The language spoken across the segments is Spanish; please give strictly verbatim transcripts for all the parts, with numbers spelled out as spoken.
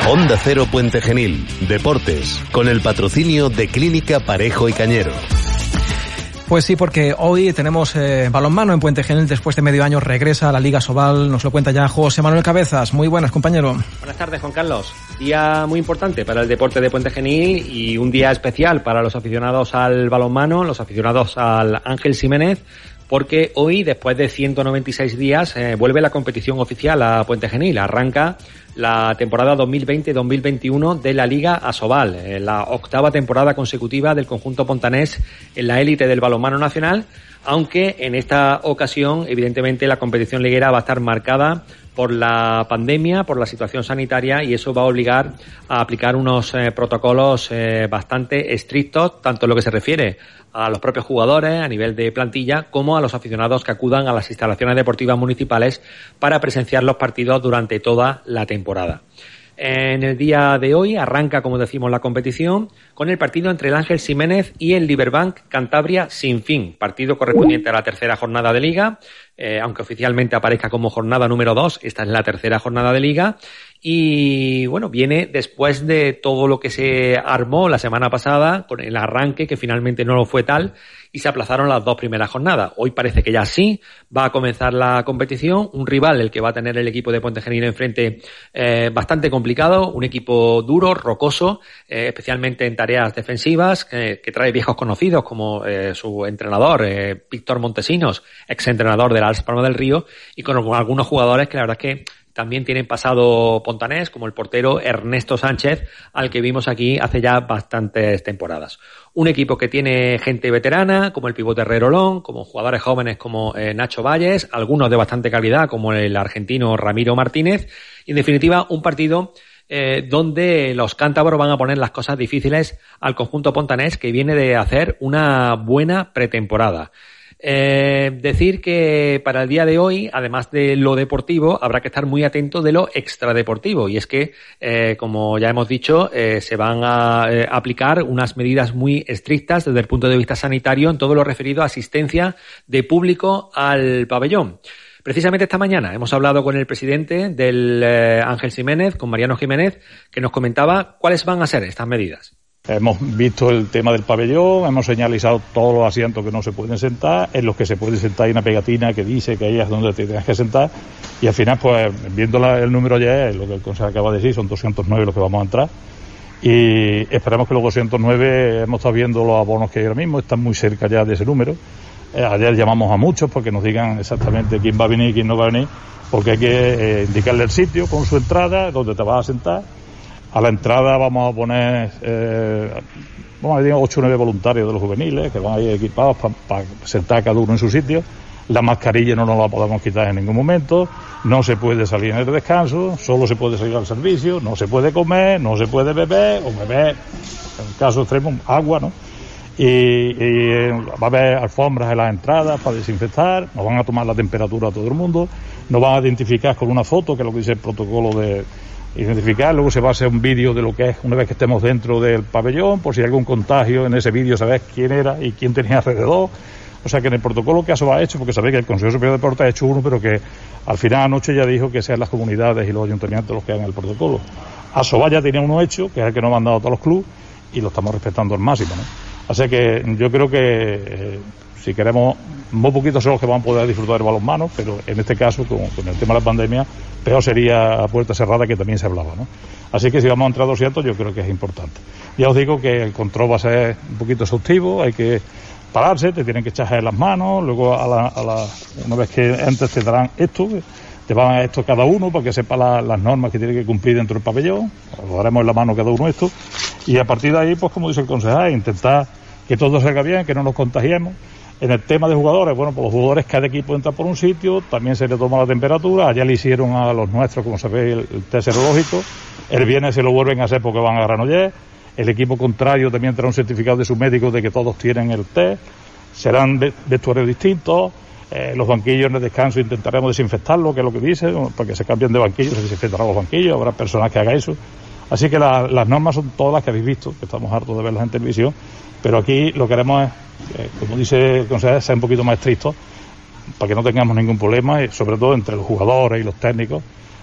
Onda Cero Puente Genil, Deportes, con el patrocinio de Clínica Parejo y Cañero. Pues sí, porque hoy tenemos eh, balonmano en Puente Genil. Después de medio año regresa a la Liga Sobal. Nos lo cuenta ya José Manuel Cabezas. Muy buenas, compañero. Buenas tardes, Juan Carlos. Día muy importante para el deporte de Puente Genil y un día especial para los aficionados al balonmano, los aficionados al Ángel Ximénez, porque hoy, después de ciento noventa y seis días, eh, vuelve la competición oficial a Puente Genil. Arranca la temporada dos mil veinte dos mil veintiuno de la Liga Asobal, eh, la octava temporada consecutiva del conjunto pontanés en la élite del balonmano nacional, aunque en esta ocasión, evidentemente, la competición liguera va a estar marcada por la pandemia, por la situación sanitaria, y eso va a obligar a aplicar unos eh, protocolos eh, bastante estrictos, tanto en lo que se refiere a los propios jugadores a nivel de plantilla, como a los aficionados que acudan a las instalaciones deportivas municipales para presenciar los partidos durante toda la temporada. En el día de hoy arranca, como decimos, la competición con el partido entre el Ángel Ximénez y el Liberbank Cantabria Sin Fin, partido correspondiente a la tercera jornada de Liga, eh, aunque oficialmente aparezca como jornada número dos, esta es la tercera jornada de Liga, y bueno, viene después de todo lo que se armó la semana pasada, con el arranque que finalmente no lo fue tal, y se aplazaron las dos primeras jornadas. Hoy parece que ya sí va a comenzar la competición, un rival el que va a tener el equipo de Puente Genil enfrente eh, bastante complicado, un equipo duro, rocoso, eh, especialmente en tareas defensivas, eh, que trae viejos conocidos como eh, su entrenador, eh, Víctor Montesinos, exentrenador de la Las Palmas del Río, y con algunos jugadores que la verdad es que también tienen pasado pontanés, como el portero Ernesto Sánchez, al que vimos aquí hace ya bastantes temporadas. Un equipo que tiene gente veterana, como el pivote Herrero Long, como jugadores jóvenes como eh, Nacho Valles, algunos de bastante calidad, como el argentino Ramiro Martínez, y en definitiva un partido eh, donde los cántabros van a poner las cosas difíciles al conjunto pontanés, que viene de hacer una buena pretemporada. Eh, decir que para el día de hoy, además de lo deportivo, habrá que estar muy atento de lo extradeportivo, y es que, eh, como ya hemos dicho, eh, se van a eh, aplicar unas medidas muy estrictas desde el punto de vista sanitario en todo lo referido a asistencia de público al pabellón. Precisamente esta mañana hemos hablado con el presidente del eh, Ángel Ximénez, con Mariano Jiménez, que nos comentaba cuáles van a ser estas medidas. Hemos visto el tema del pabellón, hemos señalizado todos los asientos que no se pueden sentar, en los que se puede sentar hay una pegatina que dice que ahí es donde te tienes que sentar, y al final, pues, viendo la, el número ya, es lo que el consejo acaba de decir, son doscientos nueve los que vamos a entrar, y esperemos que los doscientos nueve, hemos estado viendo los abonos que hay ahora mismo, están muy cerca ya de ese número. Eh, ayer llamamos a muchos porque nos digan exactamente quién va a venir y quién no va a venir, porque hay que eh, indicarle el sitio con su entrada, donde te vas a sentar. A la entrada vamos a poner eh, vamos a decir ocho o nueve voluntarios de los juveniles que van a ir equipados para pa sentar cada uno en su sitio. La mascarilla no nos la podemos quitar en ningún momento, no se puede salir en el descanso, solo se puede salir al servicio, no se puede comer, no se puede beber, o beber, en caso extremo, agua, ¿no? Y, y eh, va a haber alfombras en las entradas para desinfectar, nos van a tomar la temperatura a todo el mundo, nos van a identificar con una foto, que es lo que dice el protocolo de identificar, luego se va a hacer un vídeo de lo que es una vez que estemos dentro del pabellón, por si hay algún contagio en ese vídeo, sabéis quién era y quién tenía alrededor. O sea que en el protocolo que ASOBA ha hecho, porque sabéis que el Consejo Superior de Deportes ha hecho uno, pero que al final anoche ya dijo que sean las comunidades y los ayuntamientos los que hagan el protocolo. ASOBA ya tenía uno hecho, que es el que nos han dado todos los clubes, y lo estamos respetando al máximo, ¿no? Así que yo creo que eh, si queremos, muy poquitos son los que van a poder disfrutar del balonmano, pero en este caso, con, con el tema de la pandemia, peor sería a puerta cerrada, que también se hablaba, ¿no? Así que si vamos a entrar doscientos, yo creo que es importante. Ya os digo que el control va a ser un poquito exhaustivo, hay que pararse, te tienen que echar en las manos, luego a la, a la, una vez que entres te darán esto, te van a esto cada uno para que sepa la, las normas que tiene que cumplir dentro del pabellón, lo daremos en la mano cada uno esto, y a partir de ahí, pues como dice el concejal, intentar que todo salga bien, que no nos contagiemos. En el tema de jugadores, bueno, pues los jugadores, cada equipo entra por un sitio, también se le toma la temperatura, allá le hicieron a los nuestros, como sabéis, el, el test serológico, el viernes se lo vuelven a hacer porque van a Granollers, el equipo contrario también trae un certificado de sus médicos de que todos tienen el test, serán vestuarios distintos, eh, los banquillos en el descanso intentaremos desinfectarlo, que es lo que dice, para que se cambien de banquillos, se desinfectarán los banquillos, habrá personas que hagan eso. Así que la, las normas son todas las que habéis visto, que estamos hartos de verlas en televisión, pero aquí lo que queremos es, eh, como dice el consejero, ser un poquito más estrictos para que no tengamos ningún problema, y sobre todo entre los jugadores y los técnicos,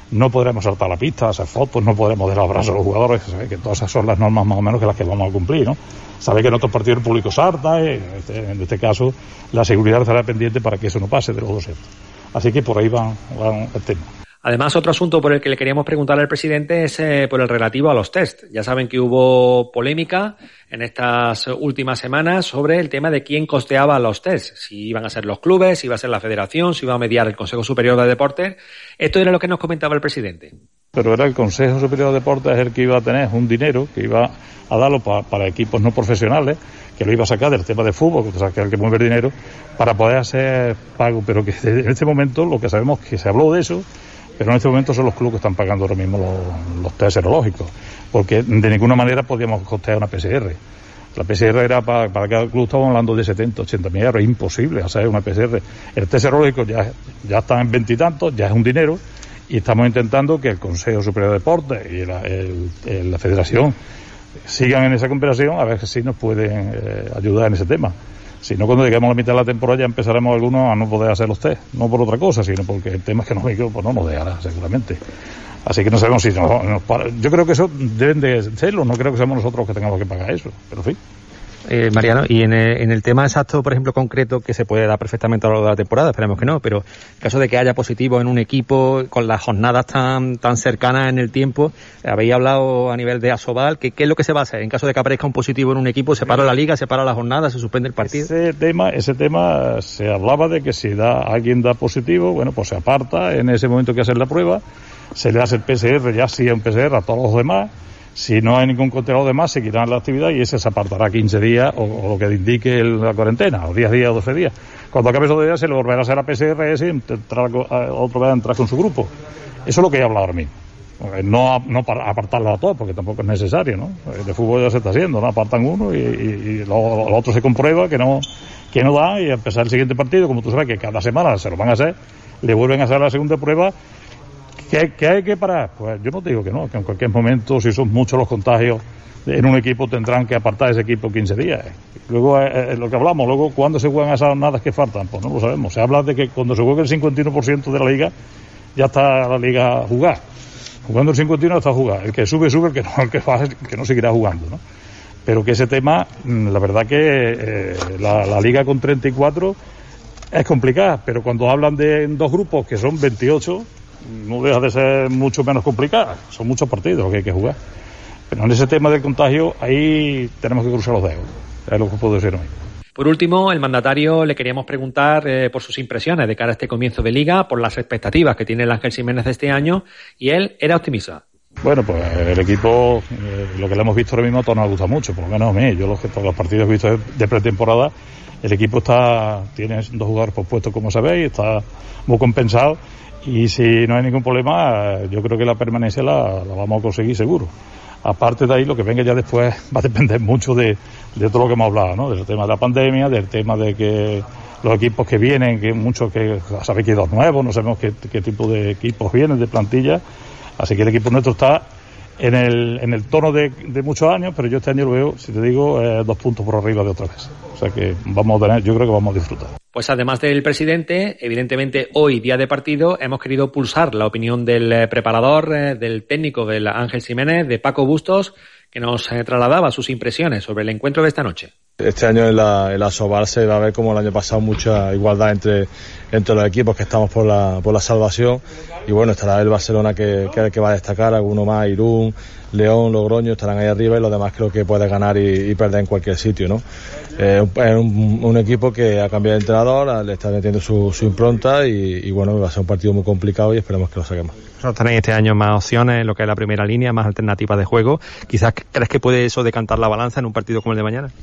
no podremos saltar la pista, hacer fotos, no podremos dar abrazos a los jugadores, ¿sabes? Que todas esas son las normas más o menos que las que vamos a cumplir, ¿no? Sabe que en otros partidos el público salta, y en, este, en este caso la seguridad estará pendiente para que eso no pase de los dos centros. Así que por ahí van, van el tema. Además, otro asunto por el que le queríamos preguntar al presidente es eh, por el relativo a los test. Ya saben que hubo polémica en estas últimas semanas sobre el tema de quién costeaba los test. Si iban a ser los clubes, si iba a ser la federación, si iba a mediar el Consejo Superior de Deportes. Esto era lo que nos comentaba el presidente. Pero era el Consejo Superior de Deportes el que iba a tener un dinero que iba a darlo para, para equipos no profesionales, que lo iba a sacar del tema de fútbol, que es el que mueve el dinero, para poder hacer pago. Pero que en este momento lo que sabemos es que se habló de eso, pero en este momento son los clubes que están pagando ahora mismo los, los test serológicos, porque de ninguna manera podíamos costear una P C R. La P C R era para, para cada club, estamos hablando de setenta, ochenta mil euros, es imposible hacer una P C R. El test serológico ya, ya está en veintitantos, ya es un dinero, y estamos intentando que el Consejo Superior de Deportes y la, el, el, la Federación sigan en esa cooperación a ver si nos pueden eh, ayudar en ese tema. Si no, cuando lleguemos a la mitad de la temporada ya empezaremos algunos a no poder hacer los test, no por otra cosa, sino porque el tema económico pues no nos dejará seguramente. Así que no sabemos si nos, nos para. Yo creo que eso deben de serlo, no creo que seamos nosotros los que tengamos que pagar eso, pero en fin. Eh, Mariano, y en el, en el tema exacto, por ejemplo, concreto, que se puede dar perfectamente a lo largo de la temporada, esperemos que no, pero en caso de que haya positivo en un equipo, con las jornadas tan tan cercanas en el tiempo, habéis hablado a nivel de Asobal, que qué es lo que se va a hacer en caso de que aparezca un positivo en un equipo, se para la liga, se para la jornada, se suspende el partido. Ese tema, ese tema se hablaba de que si da alguien da positivo, bueno, pues se aparta en ese momento que hacer la prueba, se le hace el P C R, ya sí un P C R a todos los demás. Si no hay ningún control de más, seguirán la actividad y ese se apartará quince días o, o lo que indique el, la cuarentena, o diez días o doce días. Cuando acabe esos días se le volverá a hacer la P C R ese y entrar, otra vez a entrar con su grupo. Eso es lo que he hablado ahora mismo. No, no para apartarlo a todos, porque tampoco es necesario, ¿no? El de fútbol ya se está haciendo, ¿no? Apartan uno y, y, y lo, lo otro se comprueba que no, que no da, y al empezar el siguiente partido, como tú sabes que cada semana se lo van a hacer, le vuelven a hacer la segunda prueba. ¿Qué, ¿Qué hay que parar? Pues yo no te digo que no, que en cualquier momento, si son muchos los contagios en un equipo, tendrán que apartar ese equipo quince días. Luego, eh, lo que hablamos, luego, ¿cuándo se juegan esas jornadas que faltan? Pues no lo sabemos. Se habla de que cuando se juegue el cincuenta y uno por ciento de la liga, ya está la liga a jugar. Jugando el cincuenta y uno está a jugar. El que sube, sube, el que no, el que baja, el que no seguirá jugando, ¿no? Pero que ese tema, la verdad que eh, la, la liga con treinta y cuatro es complicada, pero cuando hablan de dos grupos que son veintiocho, no deja de ser mucho menos complicada. Son muchos partidos los que hay que jugar. Pero en ese tema del contagio, ahí tenemos que cruzar los dedos. Es lo que puedo decir hoy. Por último, el mandatario le queríamos preguntar eh, por sus impresiones de cara a este comienzo de liga, por las expectativas que tiene el Ángel Jiménez este año, y él era optimista. Bueno, pues el equipo, eh, lo que le hemos visto ahora mismo a todos nos gusta mucho, por lo menos a mí. Yo los, todos los partidos que he visto de, de pretemporada, el equipo está tiene dos jugadores por puesto, como sabéis, está muy compensado. Y si no hay ningún problema, yo creo que la permanencia la, la vamos a conseguir seguro. Aparte de ahí, lo que venga ya después va a depender mucho de, de todo lo que hemos hablado, ¿no? Del tema de la pandemia, del tema de que los equipos que vienen, que muchos que sabéis que hay dos nuevos, no sabemos qué, qué tipo de equipos vienen, de plantilla. Así que el equipo nuestro está en el, en el tono de, de muchos años, pero yo este año lo veo, si te digo, eh, dos puntos por arriba de otra vez. O sea que vamos a tener, yo creo que vamos a disfrutar. Pues además del presidente, evidentemente hoy, día de partido, hemos querido pulsar la opinión del preparador, eh, del técnico del Ángel Jiménez, de Paco Bustos, que nos eh, trasladaba sus impresiones sobre el encuentro de esta noche. Este año en la, en la Asobal se va a ver como el año pasado mucha igualdad entre, entre los equipos que estamos por la, por la salvación, y bueno, estará el Barcelona que, que, que va a destacar, alguno más, Irún, León, Logroño estarán ahí arriba, y los demás creo que puede ganar y, y perder en cualquier sitio, ¿no? Es eh, un, un equipo que ha cambiado de entrenador, le está metiendo su, su impronta, y, y bueno, va a ser un partido muy complicado y esperemos que lo saquemos. Tenéis este año más opciones en lo que es la primera línea, más alternativas de juego. Quizás crees que puede eso decantar la balanza en un partido como el de mañana.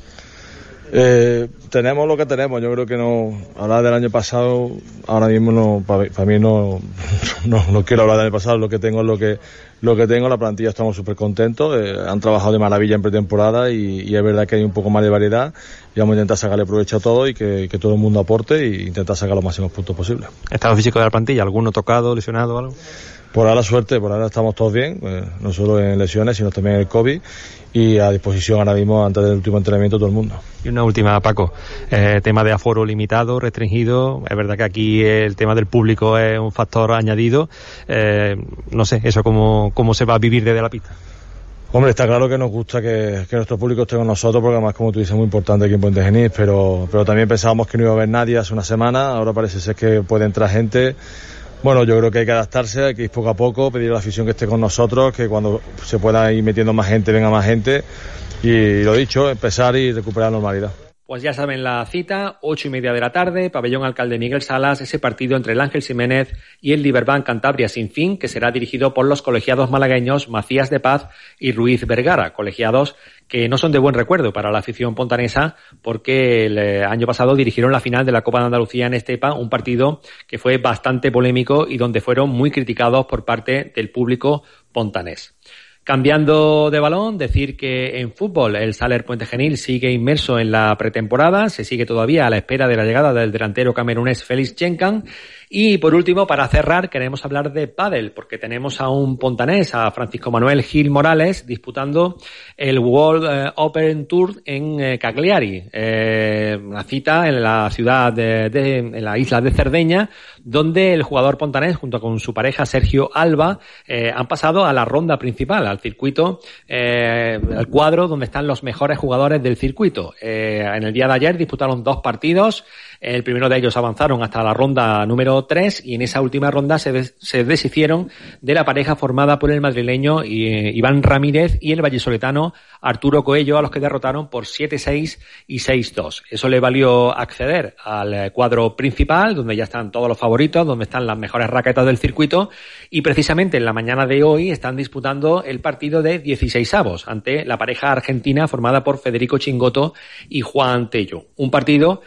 Eh, tenemos lo que tenemos. Yo creo que no hablar del año pasado ahora mismo no, para, para mí no, no no quiero hablar del año pasado. Lo que tengo es lo que lo que tengo. La plantilla estamos súper contentos, eh, han trabajado de maravilla en pretemporada, y, y es verdad que hay un poco más de variedad, y vamos a intentar sacarle provecho a todo y que, que todo el mundo aporte e intentar sacar los máximos puntos posibles. ¿Estado físico de la plantilla? ¿Alguno tocado, lesionado o algo? por ahora suerte, por ahora estamos todos bien, eh, no solo en lesiones, sino también en el COVID, y a disposición ahora mismo antes del último entrenamiento todo el mundo. Y una última, Paco, eh, tema de aforo limitado, restringido, es verdad que aquí el tema del público es un factor añadido, eh, no sé, eso cómo, cómo se va a vivir desde la pista. Hombre, está claro que nos gusta que, que nuestro público esté con nosotros, porque además, como tú dices, es muy importante aquí en Puente Genil, pero, pero también pensábamos que no iba a haber nadie hace una semana, ahora parece ser que puede entrar gente. Bueno, yo creo que hay que adaptarse, hay que ir poco a poco, pedir a la afición que esté con nosotros, que cuando se pueda ir metiendo más gente, venga más gente, y lo dicho, empezar y recuperar la normalidad. Pues ya saben la cita, ocho y media de la tarde, pabellón Alcalde Miguel Salas, ese partido entre el Ángel Jiménez y el Liberbank Cantabria Sin Fin, que será dirigido por los colegiados malagueños Macías de Paz y Ruiz Vergara, colegiados que no son de buen recuerdo para la afición pontanesa, porque el año pasado dirigieron la final de la Copa de Andalucía en Estepa, un partido que fue bastante polémico y donde fueron muy criticados por parte del público pontanés. Cambiando de balón, decir que en fútbol el Saler Puente Genil sigue inmerso en la pretemporada, se sigue todavía a la espera de la llegada del delantero camerunés Félix Chenkan. Y por último, para cerrar, queremos hablar de pádel, porque tenemos a un pontanés, a Francisco Manuel Gil Morales, disputando el World eh, Open Tour en eh, Cagliari, eh, una cita en la ciudad de, de, en la isla de Cerdeña, donde el jugador pontanés, junto con su pareja Sergio Alba, eh, han pasado a la ronda principal, al circuito, eh, al cuadro donde están los mejores jugadores del circuito. Eh, en el día de ayer disputaron dos partidos. El primero de ellos avanzaron hasta la ronda número tres y en esa última ronda se, des, se deshicieron de la pareja formada por el madrileño eh, Iván Ramírez y el vallisoletano Arturo Coello, a los que derrotaron por siete seis y seis dos. Eso le valió acceder al cuadro principal, donde ya están todos los favoritos, donde están las mejores raquetas del circuito, y precisamente en la mañana de hoy están disputando el partido de dieciseisavos ante la pareja argentina formada por Federico Chingoto y Juan Tello. Un partido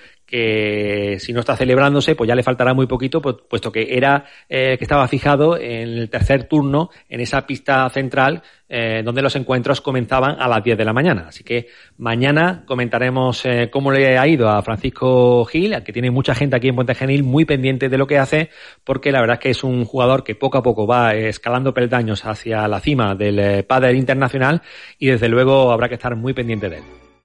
que si no está celebrándose, pues ya le faltará muy poquito, puesto que era eh, que estaba fijado en el tercer turno en esa pista central eh, donde los encuentros comenzaban a las diez de la mañana. Así que mañana comentaremos eh, cómo le ha ido a Francisco Gil, al que tiene mucha gente aquí en Puente Genil muy pendiente de lo que hace, porque la verdad es que es un jugador que poco a poco va escalando peldaños hacia la cima del eh, pádel internacional y desde luego habrá que estar muy pendiente de él.